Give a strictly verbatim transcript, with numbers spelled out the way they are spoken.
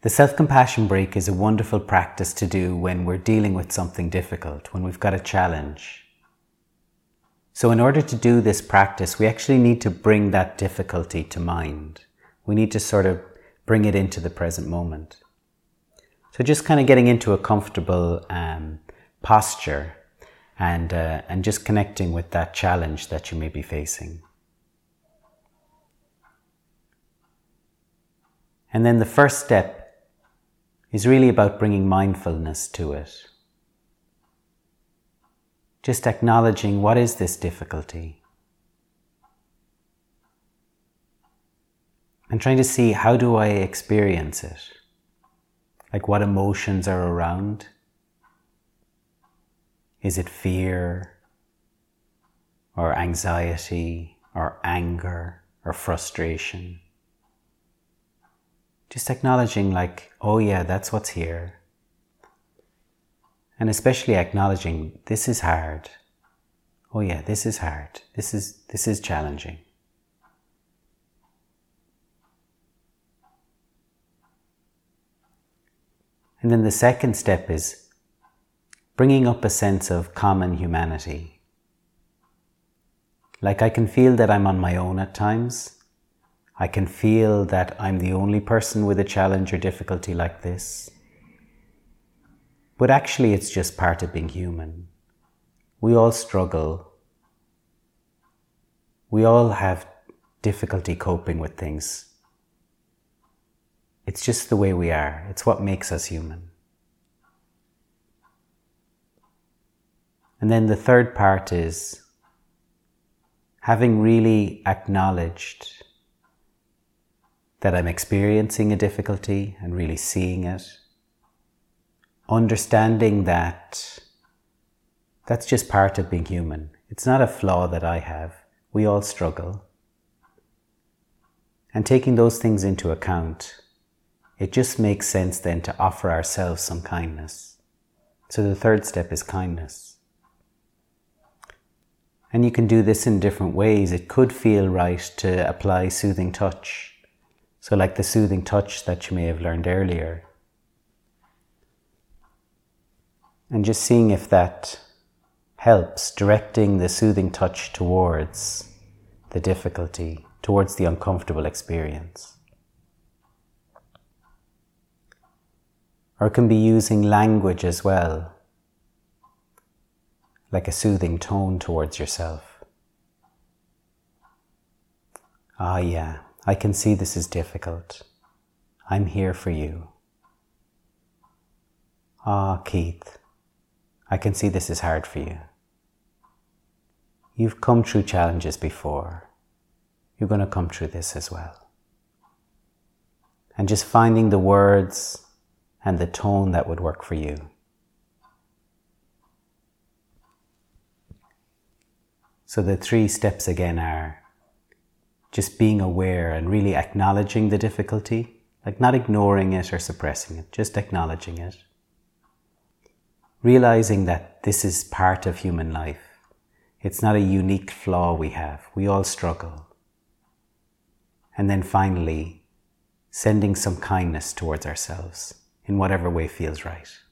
The self-compassion break is a wonderful practice to do when we're dealing with something difficult, when we've got a challenge. So in order to do this practice, we actually need to bring that difficulty to mind. We need to sort of bring it into the present moment. So just kind of getting into a comfortable um, posture and, uh, and just connecting with that challenge that you may be facing. And then the first step is really about bringing mindfulness to it. Just acknowledging, what is this difficulty? And trying to see, how do I experience it? Like, what emotions are around? Is it fear, or anxiety, or anger, or frustration? Just acknowledging, like, oh yeah, that's what's here. And especially acknowledging, this is hard. Oh yeah, this is hard. This is, this is challenging. And then the second step is bringing up a sense of common humanity. Like, I can feel that I'm on my own at times. I can feel that I'm the only person with a challenge or difficulty like this. But actually, it's just part of being human. We all struggle. We all have difficulty coping with things. It's just the way we are. It's what makes us human. And then the third part is having really acknowledged that I'm experiencing a difficulty and really seeing it. Understanding that that's just part of being human. It's not a flaw that I have. We all struggle. And taking those things into account, it just makes sense then to offer ourselves some kindness. So the third step is kindness. And you can do this in different ways. It could feel right to apply soothing touch. So like the soothing touch that you may have learned earlier. And just seeing if that helps, directing the soothing touch towards the difficulty, towards the uncomfortable experience. Or it can be using language as well, like a soothing tone towards yourself. Ah, yeah. I can see this is difficult. I'm here for you. Ah, Keith, I can see this is hard for you. You've come through challenges before. You're going to come through this as well. And just finding the words and the tone that would work for you. So the three steps again are just being aware and really acknowledging the difficulty, like not ignoring it or suppressing it, just acknowledging it. Realizing that this is part of human life. It's not a unique flaw we have. We all struggle. And then finally, sending some kindness towards ourselves in whatever way feels right.